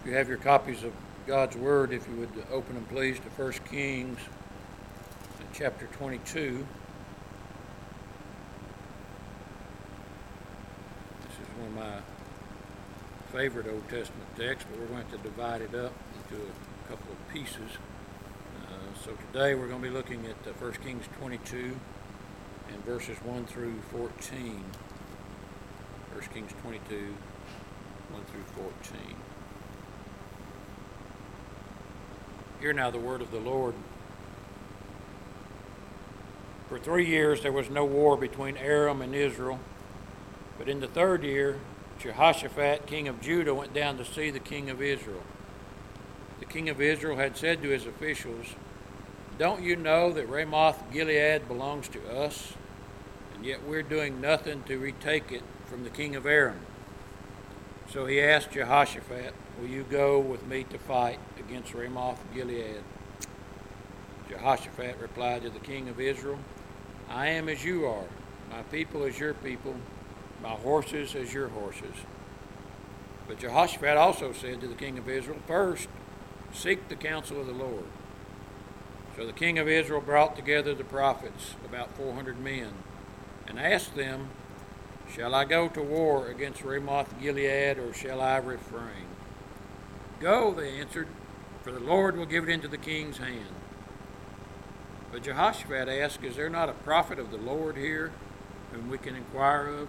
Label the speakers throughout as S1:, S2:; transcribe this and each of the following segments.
S1: If you have your copies of God's Word, if you would open them please to 1 Kings chapter 22. This is one of my favorite Old Testament texts, but we're going to divide it up into a couple of pieces. So today we're going to be looking at 1 Kings 22 and verses 1 through 14. 1 Kings 22, 1 through 14. Hear now the word of the Lord. For 3 years there was no war between Aram and Israel, but in the third year Jehoshaphat, king of Judah, went down to see the king of Israel. The king of Israel had said to his officials, "Don't you know that Ramoth Gilead belongs to us, and yet we're doing nothing to retake it from the king of Aram?" So he asked Jehoshaphat, "Will you go with me to fight against Ramoth Gilead?" Jehoshaphat replied to the king of Israel, "I am as you are, my people as your people, my horses as your horses." But Jehoshaphat also said to the king of Israel, "First, seek the counsel of the Lord." So the king of Israel brought together the prophets, about 400 men, and asked them, "Shall I go to war against Ramoth Gilead, or shall I refrain?" "Go," they answered, "for the Lord will give it into the king's hand." But Jehoshaphat asked, "Is there not a prophet of the Lord here whom we can inquire of?"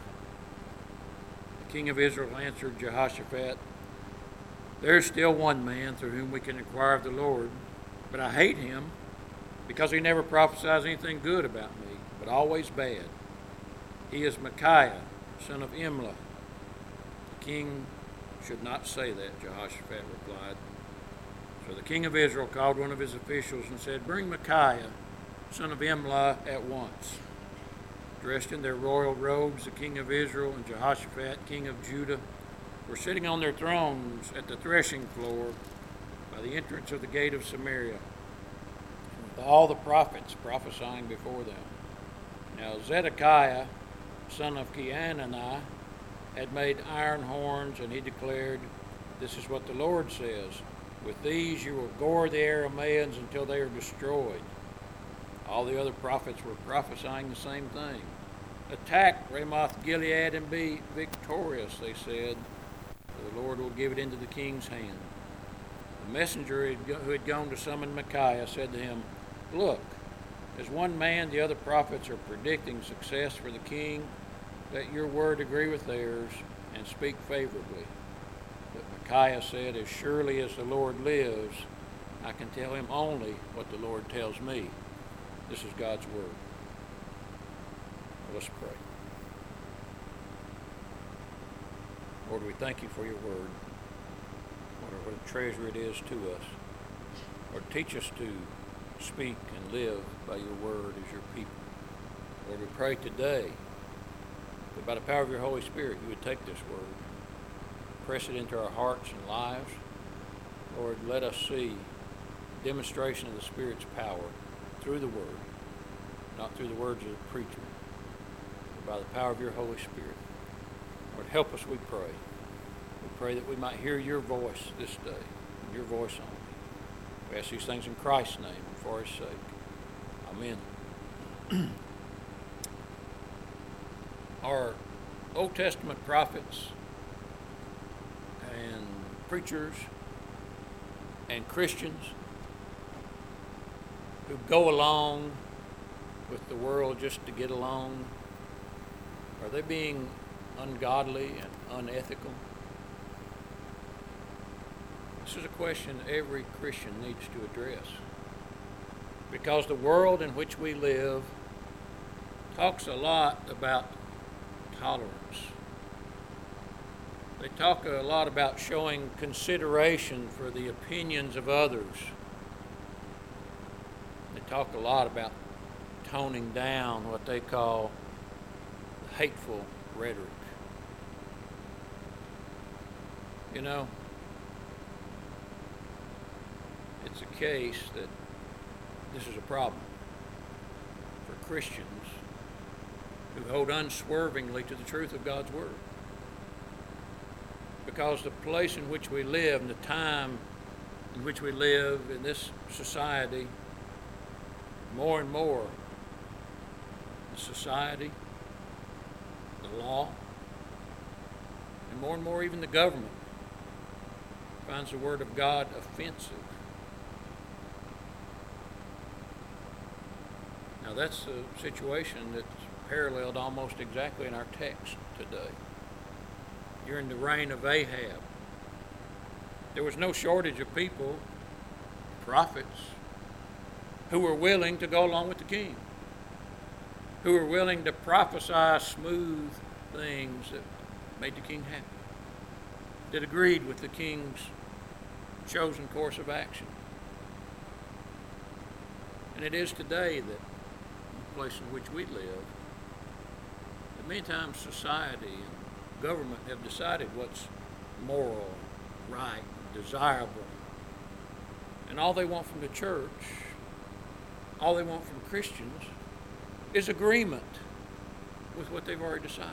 S1: The king of Israel answered Jehoshaphat, "There is still one man through whom we can inquire of the Lord, but I hate him because he never prophesies anything good about me, but always bad. He is Micaiah, son of Imlah." "The king should not say that," Jehoshaphat replied. So the king of Israel called one of his officials and said, "Bring Micaiah, son of Imlah, at once." Dressed in their royal robes, the king of Israel and Jehoshaphat, king of Judah, were sitting on their thrones at the threshing floor by the entrance of the gate of Samaria, with all the prophets prophesying before them. Now Zedekiah, son of Chenaanah, had made iron horns, and he declared, "This is what the Lord says, with these you will gore the Arameans until they are destroyed." All the other prophets were prophesying the same thing. "Attack Ramoth Gilead and be victorious," they said, "for the Lord will give it into the king's hand." The messenger who had gone to summon Micaiah said to him, "Look, as one man the other prophets are predicting success for the king. Let your word agree with theirs and speak favorably." But Micaiah said, "As surely as the Lord lives, I can tell him only what the Lord tells me." This is God's word. Let's pray. Lord, we thank you for your word. Lord, what a treasure it is to us. Lord, teach us to speak and live by your word as your people. Lord, we pray today that by the power of your Holy Spirit, you would take this word, press it into our hearts and lives. Lord, let us see demonstration of the Spirit's power through the word, not through the words of the preacher, but by the power of your Holy Spirit. Lord, help us, we pray. We pray that we might hear your voice this day, and your voice only. We ask these things in Christ's name and for his sake. Amen. Our Old Testament prophets and preachers and Christians who go along with the world just to get along, are they being ungodly and unethical? This is a question every Christian needs to address, because the world in which we live talks a lot about tolerance. They talk a lot about showing consideration for the opinions of others. They talk a lot about toning down what they call hateful rhetoric. You know, it's a case that this is a problem for Christians who hold unswervingly to the truth of God's Word. because the place in which we live and the time in which we live in this society, more and more, the society, the law, and more even the government finds the Word of God offensive. Now that's a situation that's paralleled almost exactly in our text today. During the reign of Ahab, there was no shortage of people, prophets, who were willing to go along with the king, who were willing to prophesy smooth things that made the king happy, that agreed with the king's chosen course of action. And it is today that the place in which we live, that many times society and government have decided what's moral, right, desirable. And all they want from the church, all they want from Christians, is agreement with what they've already decided.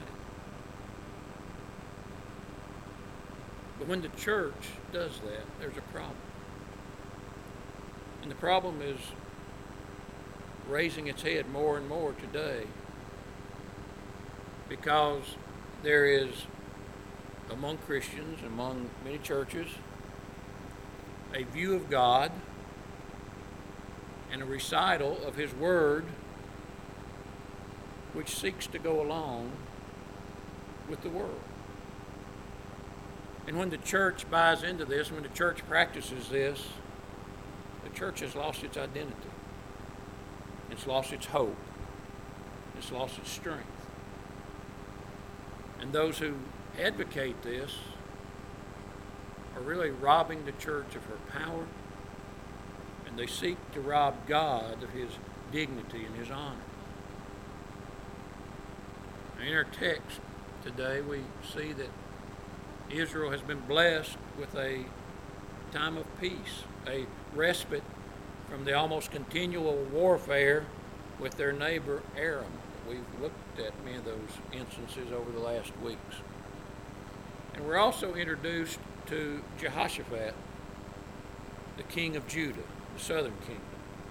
S1: But when the church does that, there's a problem. And the problem is raising its head more and more today, because there is, among Christians, among many churches, a view of God and a recital of His Word which seeks to go along with the world. And when the church buys into this, when the church practices this, the church has lost its identity. It's lost its hope. It's lost its strength. And those who advocate this are really robbing the church of her power, and they seek to rob God of His dignity and His honor. In our text today, we see that Israel has been blessed with a time of peace, a respite from the almost continual warfare with their neighbor Aram. We've looked at many of those instances over the last weeks. And we're also introduced to Jehoshaphat, the king of Judah, the southern kingdom.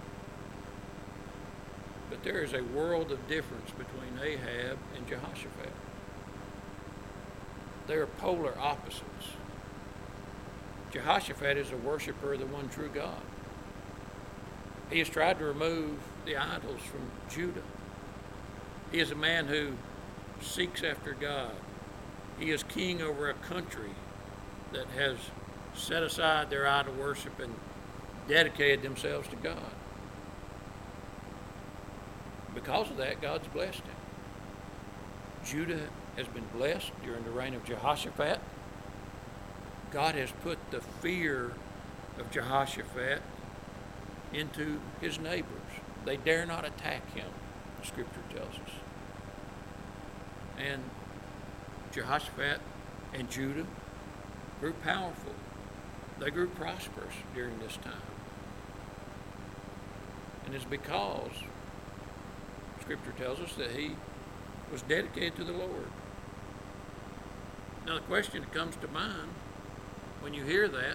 S1: But there is a world of difference between Ahab and Jehoshaphat. They are polar opposites. Jehoshaphat is a worshiper of the one true God. He has tried to remove the idols from Judah. He is a man who seeks after God. He is king over a country that has set aside their idol worship and dedicated themselves to God. Because of that, God's blessed him. Judah has been blessed during the reign of Jehoshaphat. God has put the fear of Jehoshaphat into his neighbors. They dare not attack him, the Scripture tells us. And Jehoshaphat and Judah grew powerful. They grew prosperous during this time. And it's because Scripture tells us that he was dedicated to the Lord. Now the question that comes to mind when you hear that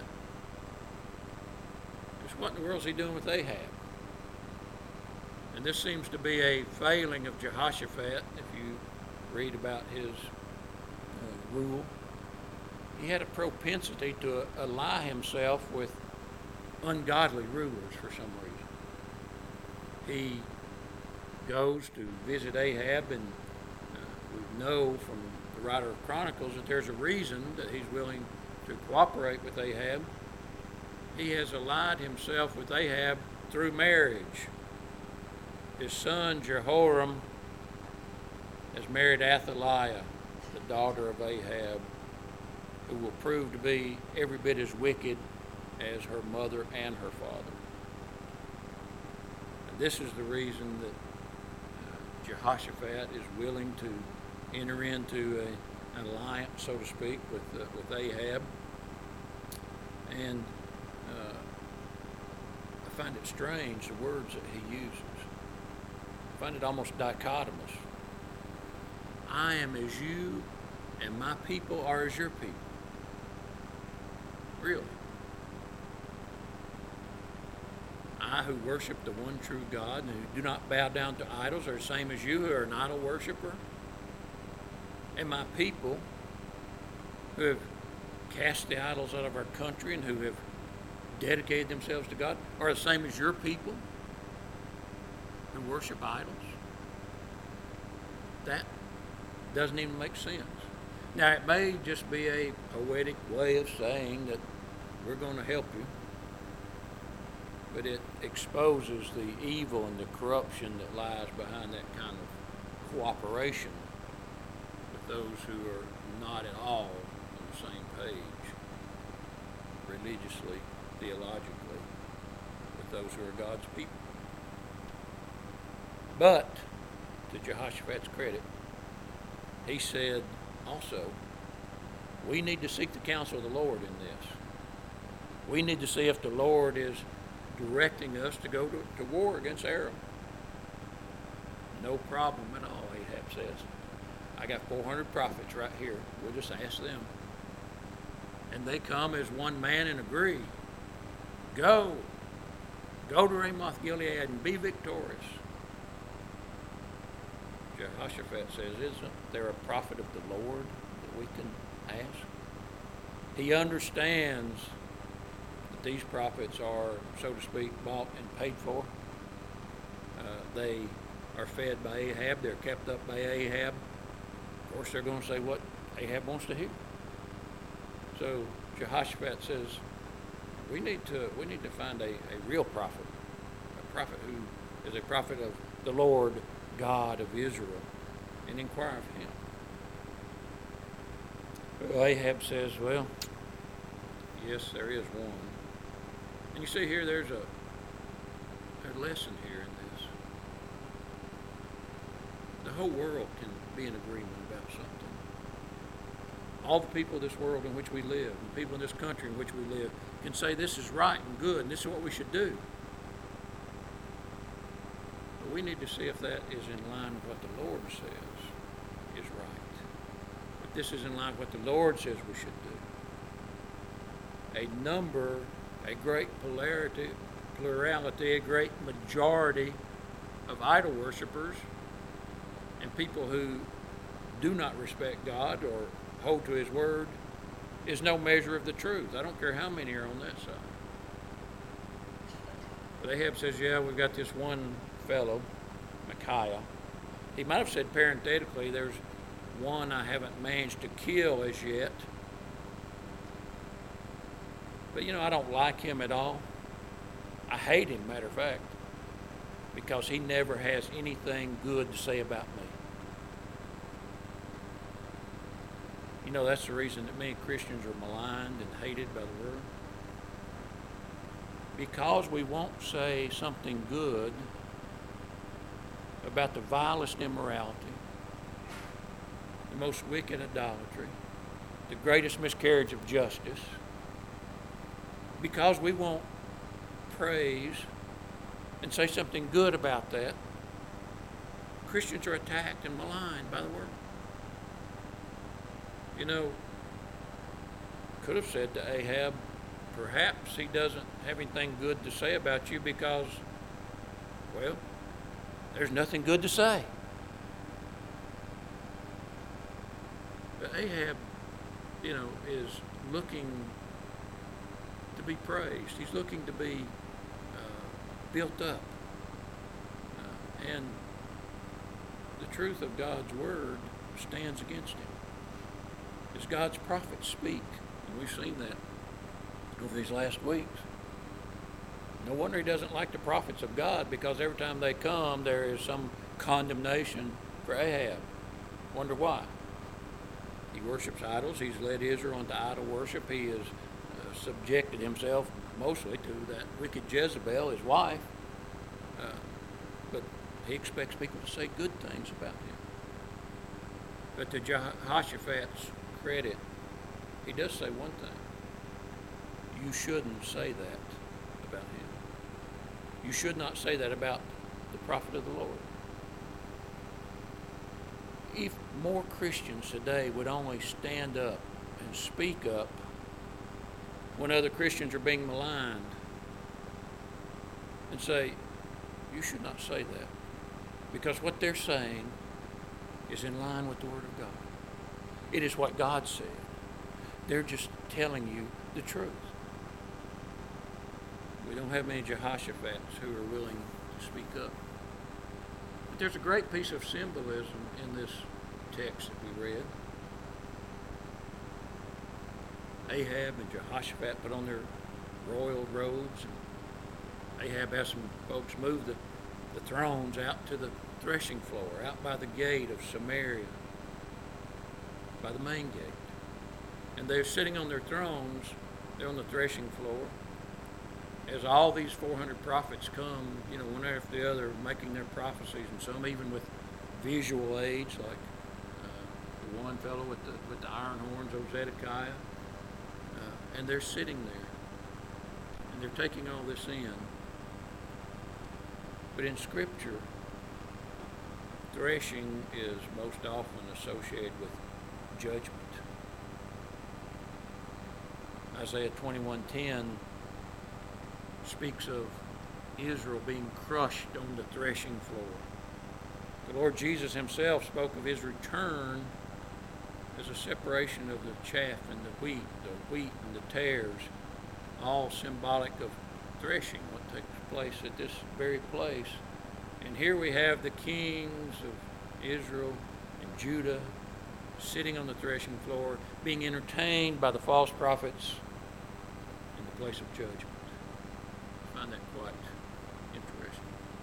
S1: is, what in the world is he doing with Ahab? And this seems to be a failing of Jehoshaphat. If you read about his rule, he had a propensity to ally himself with ungodly rulers for some reason. He goes to visit Ahab, and we know from the writer of Chronicles that there's a reason that he's willing to cooperate with Ahab. He has allied himself with Ahab through marriage. His son Jehoram has married Athaliah, the daughter of Ahab, who will prove to be every bit as wicked as her mother and her father. And this is the reason that Jehoshaphat is willing to enter into an alliance, so to speak, with Ahab. And I find it strange, the words that he uses. I find it almost dichotomous. I am as you, and my people are as your people. Really. I who worship the one true God and who do not bow down to idols are the same as you who are an idol worshiper. And my people who have cast the idols out of our country and who have dedicated themselves to God are the same as your people who worship idols. That doesn't even make sense. Now, it may just be a poetic way of saying that we're going to help you, but it exposes the evil and the corruption that lies behind that kind of cooperation with those who are not at all on the same page, religiously, theologically, with those who are God's people. But, to Jehoshaphat's credit, he said also, we need to seek the counsel of the Lord in this. We need to see if the Lord is directing us to go to war against Aram. No problem at all, Ahab says. I got 400 prophets right here. We'll just ask them. And they come as one man and agree. Go to Ramoth Gilead and be victorious. Jehoshaphat says, isn't there a prophet of the Lord that we can ask? He understands that these prophets are, so to speak, bought and paid for. They are fed by Ahab. They're kept up by Ahab. Of course, they're going to say what Ahab wants to hear. So Jehoshaphat says, we need to find a real prophet, a prophet who is a prophet of the Lord God of Israel, and inquire of him. Well, Ahab says, well, yes, there is one. And you see here, there's a lesson here in this. The whole world can be in agreement about something. All the people of this world in which we live, and people in this country in which we live, can say this is right and good, and this is what we should do. But we need to see if that is in line with what the Lord says is right. If this is in line with what the Lord says we should do. A great plurality, a great majority of idol worshippers and people who do not respect God or hold to His Word is no measure of the truth. I don't care how many are on that side. But Ahab says, yeah, we've got this one fellow, Micaiah. He might have said parenthetically, there's one I haven't managed to kill as yet. But I don't like him at all. I hate him, matter of fact, because he never has anything good to say about me. That's the reason that many Christians are maligned and hated by the world. Because we won't say something good about the vilest immorality, the most wicked idolatry, the greatest miscarriage of justice. Because we won't praise and say something good about that, Christians are attacked and maligned by the world. Could have said to Ahab, perhaps he doesn't have anything good to say about you because, well, there's nothing good to say. But Ahab, is looking to be praised. He's looking to be built up. And the truth of God's Word stands against him. As God's prophets speak, and we've seen that over these last weeks. No wonder he doesn't like the prophets of God, because every time they come, there is some condemnation for Ahab. Wonder why? He worships idols. He's led Israel into idol worship. He has subjected himself mostly to that wicked Jezebel, his wife. But he expects people to say good things about him. But to Jehoshaphat's credit, he does say one thing. You shouldn't say that about him. You should not say that about the prophet of the Lord. If more Christians today would only stand up and speak up when other Christians are being maligned and say, you should not say that, because what they're saying is in line with the Word of God. It is what God said. They're just telling you the truth. We don't have many Jehoshaphat's who are willing to speak up. But there's a great piece of symbolism in this text that we read. Ahab and Jehoshaphat put on their royal robes, and Ahab has some folks move the thrones out to the threshing floor, out by the gate of Samaria, by the main gate. And they're sitting on their thrones, they're on the threshing floor, as all these 400 prophets come, one after the other, making their prophecies, and some even with visual aids, like the one fellow with the iron horns, Zedekiah. And they're sitting there, and they're taking all this in. But in Scripture, threshing is most often associated with judgment. Isaiah 21:10 speaks of Israel being crushed on the threshing floor. The Lord Jesus himself spoke of his return as a separation of the chaff and the wheat and the tares, all symbolic of threshing, what takes place at this very place. And here we have the kings of Israel and Judah sitting on the threshing floor, being entertained by the false prophets in the place of judgment. I find that quite interesting.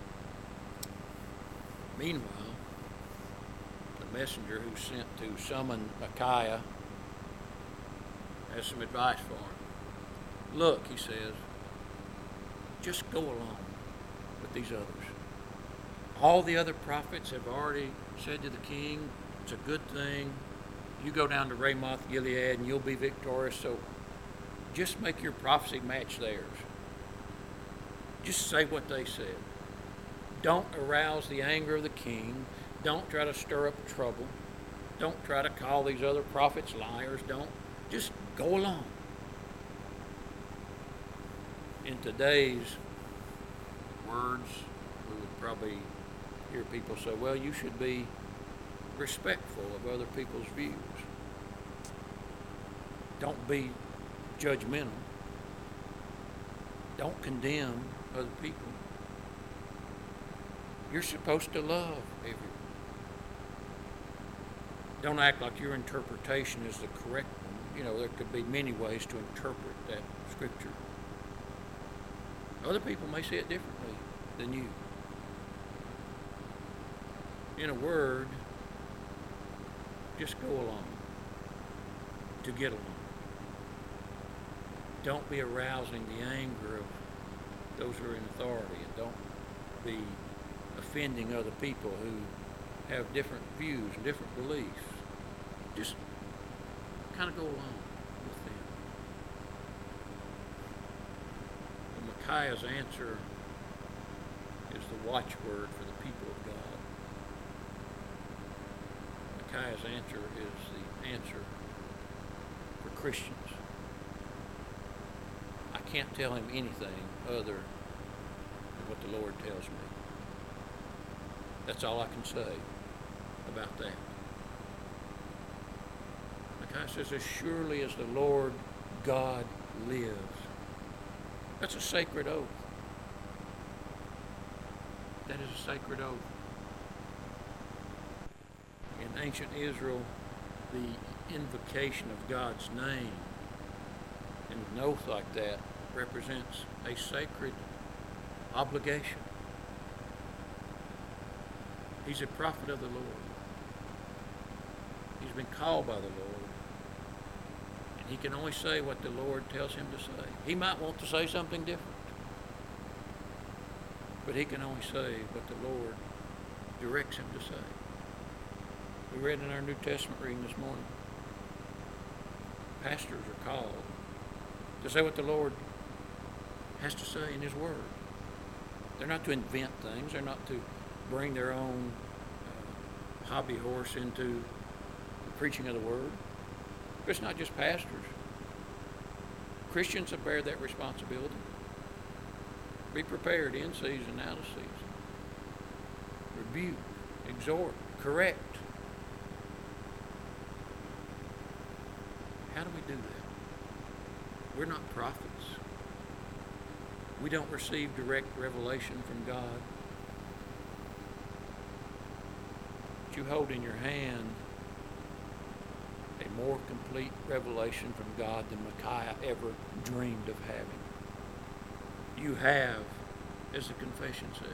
S1: Meanwhile, the messenger who's sent to summon Micaiah has some advice for him. Look, he says, just go along with these others. All the other prophets have already said to the king, it's a good thing. You go down to Ramoth Gilead and you'll be victorious, so just make your prophecy match theirs. Just say what they said. Don't arouse the anger of the king. Don't try to stir up trouble. Don't try to call these other prophets liars. Just go along. In today's words, we would probably hear people say, well, you should be respectful of other people's views. Don't be judgmental. Don't condemn other people. You're supposed to love everyone. Don't act like your interpretation is the correct one. There could be many ways to interpret that scripture. Other people may see it differently than you. In a word, just go along to get along. Don't be arousing the anger of those who are in authority, and don't be offending other people who have different views and different beliefs. Just kind of go along with them. And Micaiah's answer is the watchword for the people of God. Micaiah's answer is the answer for Christians. I can't tell him anything other than what the Lord tells me. That's all I can say about that. Micaiah says, as surely as the Lord God lives. That's a sacred oath. That is a sacred oath. In ancient Israel, the invocation of God's name and an oath like that represents a sacred obligation. He's a prophet of the Lord. He's been called by the Lord. And he can only say what the Lord tells him to say. He might want to say something different, but he can only say what the Lord directs him to say. We read in our New Testament reading this morning, pastors are called to say what the Lord has to say in his word. They're not to invent things. They're not to bring their own hobby horse into the preaching of the word. But it's not just pastors. Christians will bear that responsibility. Be prepared in season, out of season. Rebuke, exhort, correct. How do we do that? We're not prophets. We don't receive direct revelation from God. But you hold in your hand a more complete revelation from God than Micaiah ever dreamed of having. You have, as the confession says,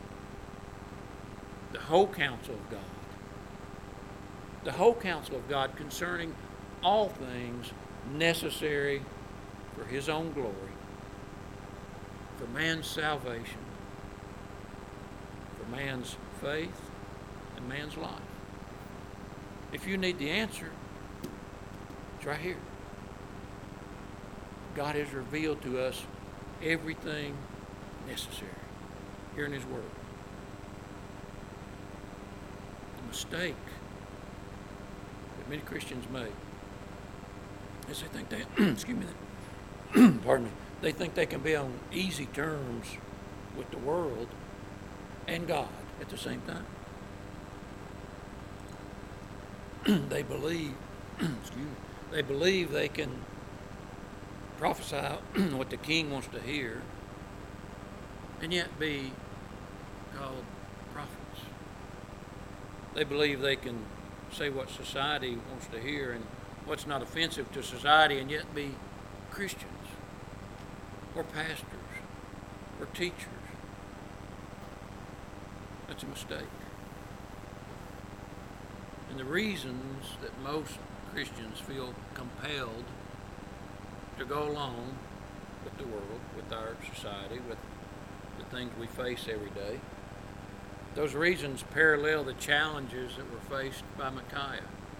S1: the whole counsel of God. The whole counsel of God concerning all things necessary for His own glory, for man's salvation, for man's faith, and man's life. If you need the answer, it's right here. God has revealed to us everything necessary here in His Word. The mistake that many Christians make is they think they, pardon me, they think they can be on easy terms with the world and God at the same time. They believe, they believe they can prophesy what the king wants to hear and yet be called prophets. They believe they can say what society wants to hear and what's not offensive to society and yet be Christians or pastors or teachers. That's a mistake. And the reasons that most Christians feel compelled to go along with the world, with our society, with the things we face every day, those reasons parallel the challenges that were faced by Micaiah.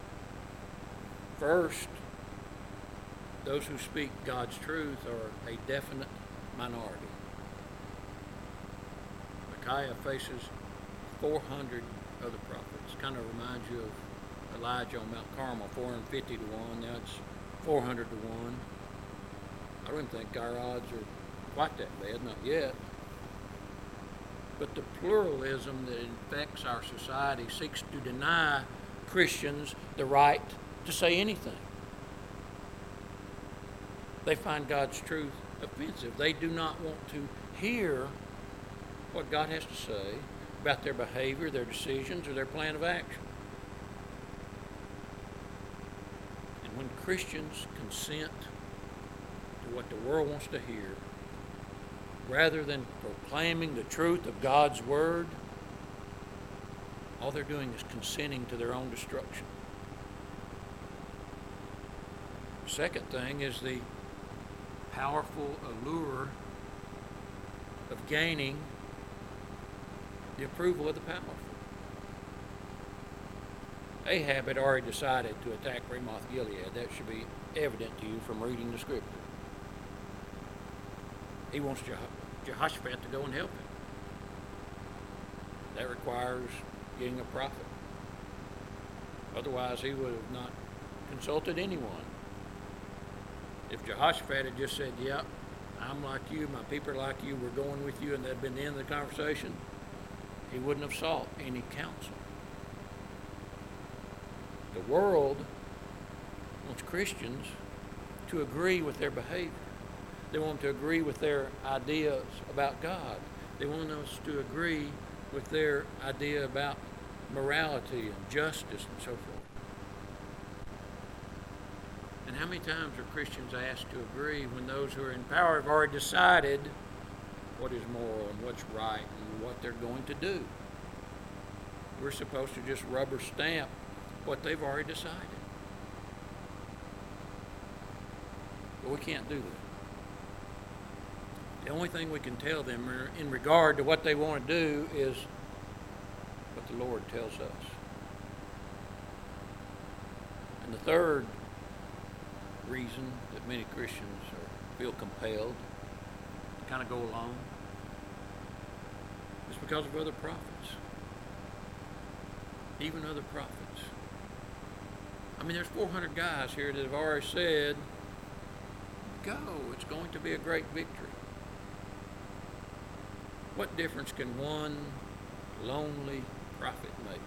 S1: First, those who speak God's truth are a definite minority. Micaiah faces 400 other prophets. Kind of reminds you of Elijah on Mount Carmel, 450 to 1. Now it's 400 to 1. I don't even think our odds are quite that bad, not yet. But the pluralism that infects our society seeks to deny Christians the right to say anything. They find God's truth offensive. They do not want to hear what God has to say about their behavior, their decisions, or their plan of action. And when Christians consent to what the world wants to hear, rather than proclaiming the truth of God's Word, all they're doing is consenting to their own destruction. The second thing is the powerful allure of gaining the approval of the powerful. Ahab had already decided to attack Ramoth Gilead. That should be evident to you from reading the Scripture. He wants Jehoshaphat to go and help him. That requires getting a prophet. Otherwise, he would have not consulted anyone. If Jehoshaphat had just said, "Yep, I'm like you, my people are like you, we're going with you," and that had been the end of the conversation, he wouldn't have sought any counsel. The world wants Christians to agree with their behavior. They want to agree with their ideas about God. They want us to agree with their idea about morality and justice and so forth. And how many times are Christians asked to agree when those who are in power have already decided what is moral and what's right and what they're going to do? We're supposed to just rubber stamp what they've already decided. But we can't do that. The only thing we can tell them in regard to what they want to do is what the Lord tells us. And the third reason that many Christians feel compelled to kind of go along is because of other prophets. Even other prophets. I mean, there's 400 guys here that have already said go. It's going to be a great victory. What difference can one lonely prophet make?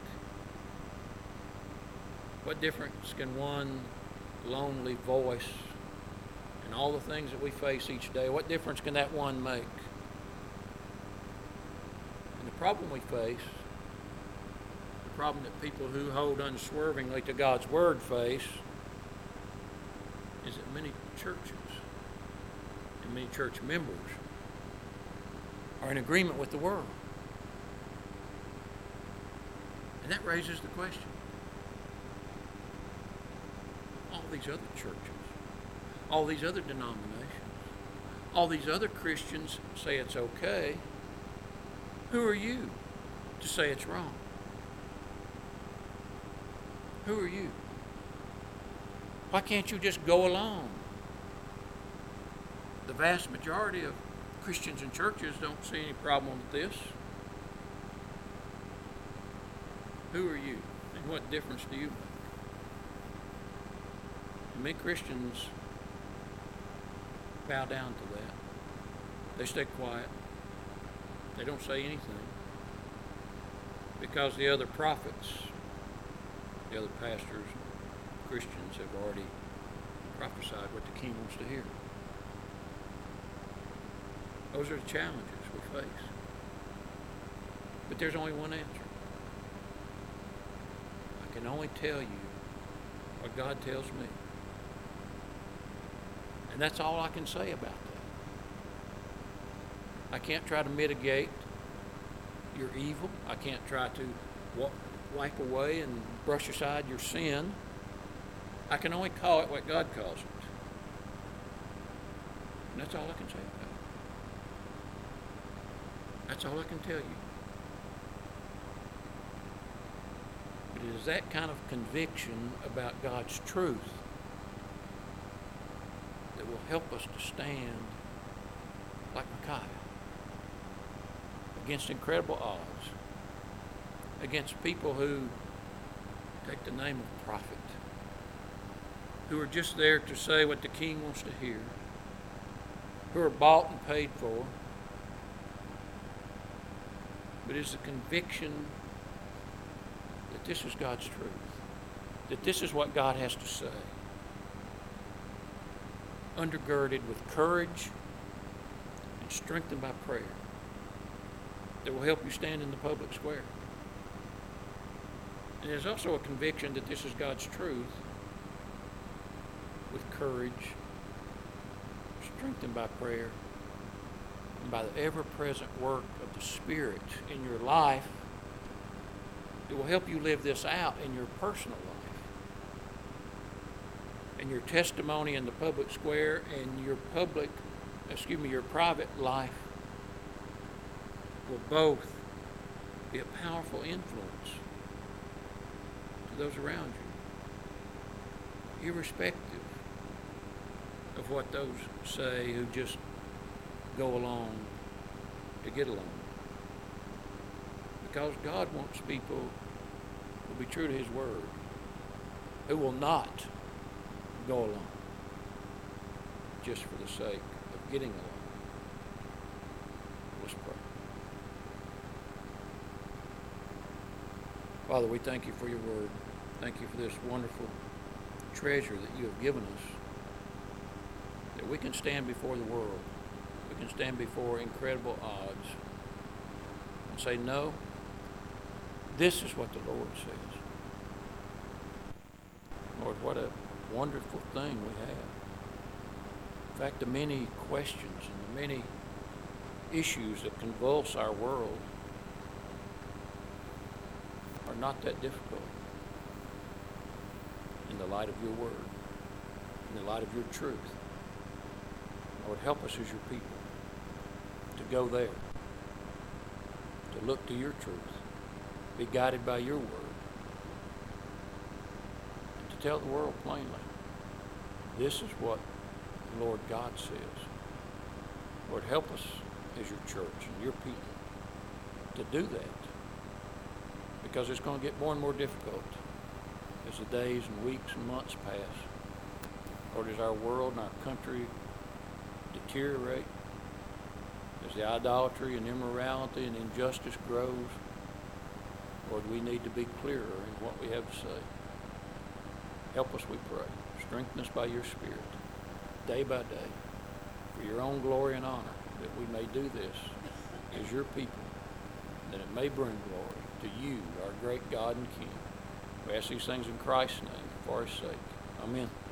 S1: What difference can one lonely voice and all the things that we face each day, what difference can that one make? And the problem we face, the problem that people who hold unswervingly to God's Word face, is that many churches and many church members are in agreement with the world. And that raises the question, all these other churches, all these other denominations, all these other Christians say it's okay, who are you to say it's wrong? Who are you? Why can't you just go along? The vast majority of Christians and churches don't see any problem with this. Who are you? And what difference do you make? And many Christians bow down to that. They stay quiet. They don't say anything. Because the other prophets, the other pastors, Christians have already prophesied what the king wants to hear. Those are the challenges we face. But there's only one answer. I can only tell you what God tells me. And that's all I can say about that. I can't try to mitigate your evil. I can't try to wipe away and brush aside your sin. I can only call it what God calls it. And that's all I can say about it. That's all I can tell you. But it is that kind of conviction about God's truth that will help us to stand like Micaiah against incredible odds, against people who take the name of prophet, who are just there to say what the king wants to hear, who are bought and paid for. But it's the conviction that this is God's truth, that this is what God has to say, undergirded with courage and strengthened by prayer, that will help you stand in the public square. And there's also a conviction that this is God's truth with courage, strengthened by prayer, and by the ever-present work of the Spirit in your life. It will help you live this out in your personal life, and your testimony in the public square, and your private life will both be a powerful influence to those around you, irrespective of what those say who just go along to get along. Because God wants people who will be true to His Word, who will not go along just for the sake of getting along. Let's pray. Father, we thank you for your Word. Thank you for this wonderful treasure that you have given us, that we can stand before the world, we can stand before incredible odds and say, no, this is what the Lord says. Lord, what a wonderful thing we have. In fact, the many questions and the many issues that convulse our world are not that difficult in the light of your Word, in the light of your truth. Lord, help us as your people to go there, to look to your truth, be guided by your Word, and to tell the world plainly, this is what the Lord God says. Lord, help us as your church and your people to do that, because it's going to get more and more difficult as the days and weeks and months pass. Lord, as our world and our country deteriorate, as the idolatry and immorality and injustice grows, Lord, we need to be clearer in what we have to say. Help us, we pray. Strengthen us by your Spirit, day by day, for your own glory and honor, that we may do this as your people, that it may bring glory to you, our great God and King. We ask these things in Christ's name, for his sake. Amen.